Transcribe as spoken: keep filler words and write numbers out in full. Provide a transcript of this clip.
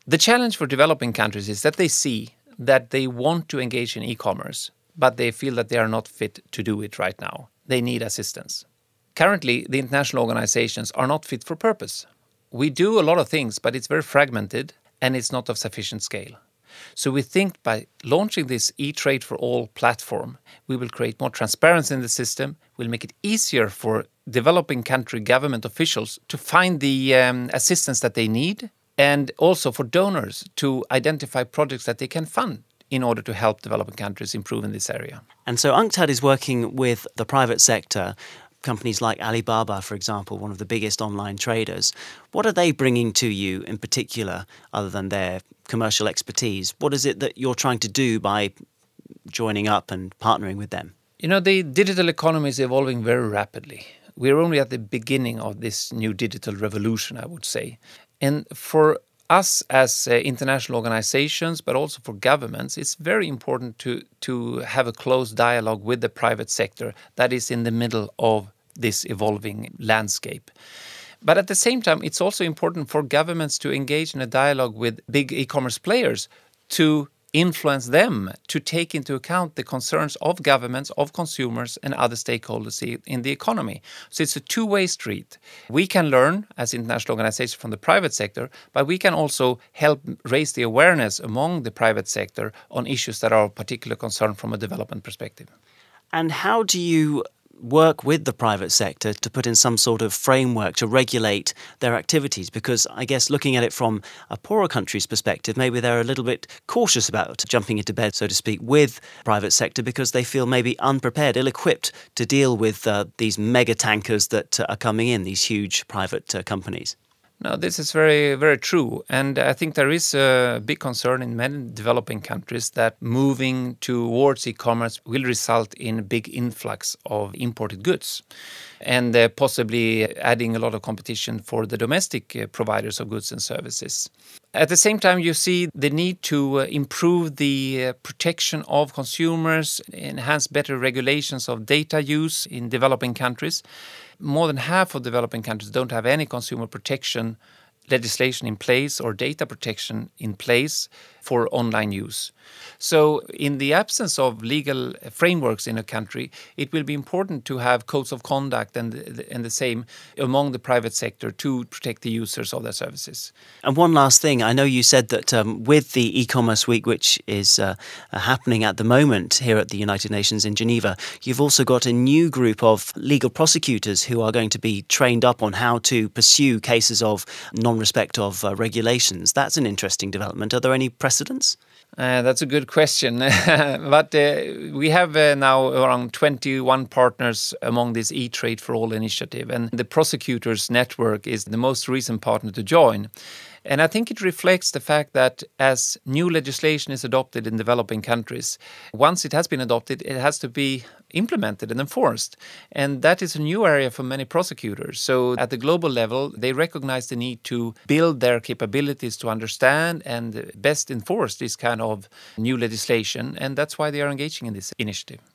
The challenge for developing countries is that they see that they want to engage in e-commerce, but they feel that they are not fit to do it right now. They need assistance. Currently, the international organizations are not fit for purpose. We do a lot of things, but it's very fragmented and it's not of sufficient scale. So we think by launching this e-trade for all platform, we will create more transparency in the system, we'll make it easier for developing country government officials to find the um, assistance that they need, and also for donors to identify projects that they can fund in order to help developing countries improve in this area. And so UNCTAD is working with the private sector, companies like Alibaba, for example, one of the biggest online traders. What are they bringing to you in particular, other than their commercial expertise? What is it that you're trying to do by joining up and partnering with them? You know, the digital economy is evolving very rapidly. We're only at the beginning of this new digital revolution, I would say. And for us as uh, international organizations, but also for governments, it's very important to, to have a close dialogue with the private sector that is in the middle of this evolving landscape. But at the same time, it's also important for governments to engage in a dialogue with big e-commerce players to influence them to take into account the concerns of governments, of consumers and other stakeholders in the economy. So it's a two-way street. We can learn as international organizations from the private sector, but we can also help raise the awareness among the private sector on issues that are of particular concern from a development perspective. And how do you work with the private sector to put in some sort of framework to regulate their activities? Because I guess looking at it from a poorer country's perspective, maybe they're a little bit cautious about jumping into bed, so to speak, with private sector because they feel maybe unprepared, ill-equipped to deal with uh, these mega tankers that uh, are coming in, these huge private uh, companies. No, this is very, very true. And I think there is a big concern in many developing countries that moving towards e-commerce will result in a big influx of imported goods and uh, possibly adding a lot of competition for the domestic uh, providers of goods and services. At the same time, you see the need to uh, improve the uh, protection of consumers, enhance better regulations of data use in developing countries. More than half of developing countries don't have any consumer protection legislation in place or data protection in place for online use. So in the absence of legal frameworks in a country, it will be important to have codes of conduct and, and the same among the private sector to protect the users of their services. And one last thing, I know you said that um, with the e-commerce week, which is uh, happening at the moment here at the United Nations in Geneva, you've also got a new group of legal prosecutors who are going to be trained up on how to pursue cases of non-respect of uh, regulations. That's an interesting development. Are there any precedents? Uh, that's a good question. But uh, we have uh, now around twenty-one partners among this e-Trade for All initiative. And the prosecutors network is the most recent partner to join. And I think it reflects the fact that as new legislation is adopted in developing countries, once it has been adopted, it has to be implemented and enforced. And that is a new area for many prosecutors. So at the global level, they recognize the need to build their capabilities to understand and best enforce this kind of new legislation. And that's why they are engaging in this initiative.